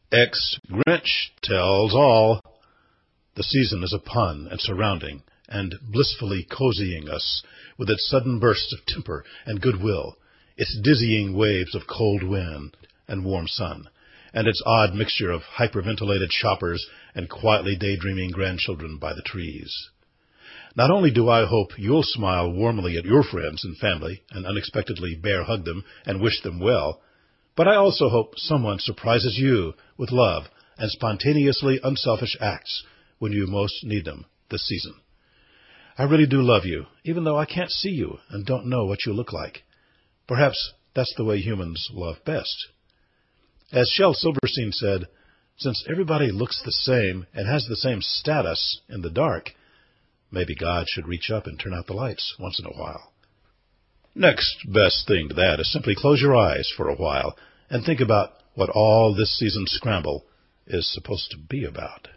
Grinch tells all. The season is a pun and surrounding, and blissfully cozying us with its sudden bursts of temper and goodwill, its dizzying waves of cold wind and warm sun, and its odd mixture of hyperventilated shoppers and quietly daydreaming grandchildren by the trees. Not only do I hope you'll smile warmly at your friends and family and unexpectedly bear hug them and wish them well, but I also hope someone surprises you with love and spontaneously unselfish acts when you most need them this season. I really do love you, even though I can't see you and don't know what you look like. Perhaps that's the way humans love best. As Shel Silverstein said, since everybody looks the same and has the same status in the dark, maybe God should reach up and turn out the lights once in a while. Next best thing to that is simply close your eyes for a while and think about what all this season's scramble is supposed to be about.